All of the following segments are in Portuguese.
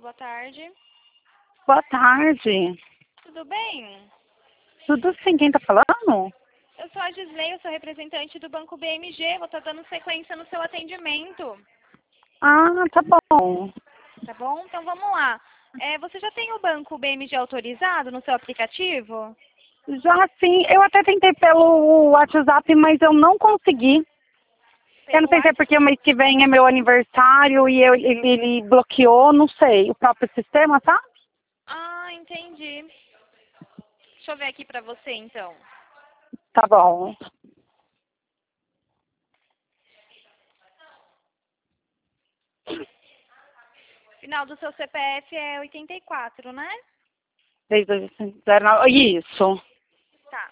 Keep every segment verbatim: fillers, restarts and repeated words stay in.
boa tarde. Boa tarde. Tudo bem? Tudo sim, quem tá falando? Eu sou a Gisley, eu sou representante do Banco B M G, vou estar dando sequência no seu atendimento. Ah, tá bom. Tá bom? Então vamos lá. É, você já tem o Banco B M G autorizado no seu aplicativo? Já sim, eu até tentei pelo WhatsApp, mas eu não consegui. Eu não Pelo sei se é WhatsApp? porque o mês que vem é meu aniversário e eu, ele, ele bloqueou, não sei, o próprio sistema, tá? Ah, entendi. Deixa eu ver aqui pra você então. Tá bom. Final do seu C P F é oitenta e quatro, né? seis dois cinco zero nove. Isso. Tá.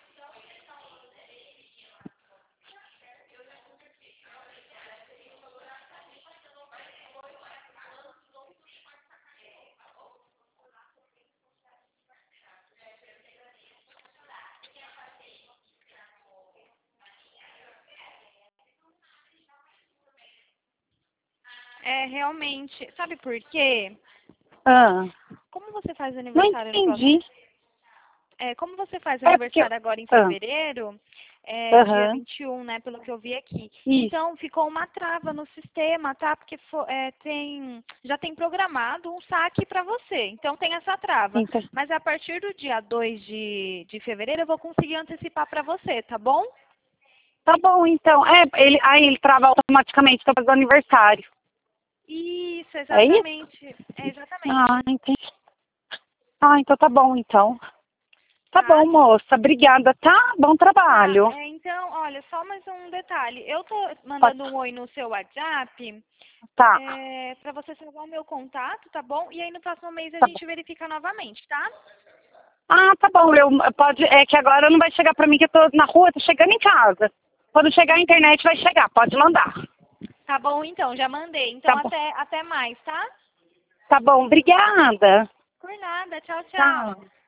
É, realmente. Sabe por quê? Ah, Como você faz não aniversário no próximo... entendi. É, como você faz É porque... aniversário agora em Ah, fevereiro, é dia aham. vinte e um, né, pelo que eu vi aqui. Isso. Então, ficou uma trava no sistema, tá? Porque fo- é, tem, já tem programado um saque para você. Então, tem essa trava. Então, Mas a partir do dia dois de, de fevereiro, eu vou conseguir antecipar para você, tá bom? tá bom, então. É, ele, aí ele trava automaticamente depois do aniversário. Isso, É isso? exatamente. É Ah, exatamente. entendi. Ah, então tá bom, então. Tá Tá? bom, moça. Obrigada, tá? Bom Tá. trabalho. É, então, olha, só mais um detalhe. Eu tô Pode- mandando um oi no seu WhatsApp. Tá, É, para você salvar o meu contato, tá bom? E aí no próximo mês a tá bom. gente verifica novamente, tá? Ah, tá bom. Eu, pode, é que agora não vai chegar pra mim que eu tô na rua, tô chegando em casa. Quando chegar a internet vai chegar, pode mandar. Tá bom, então, já mandei. Então Tá bom. até, até mais, tá? Tá bom, obrigada. Por nada, tchau, tchau. Tchau.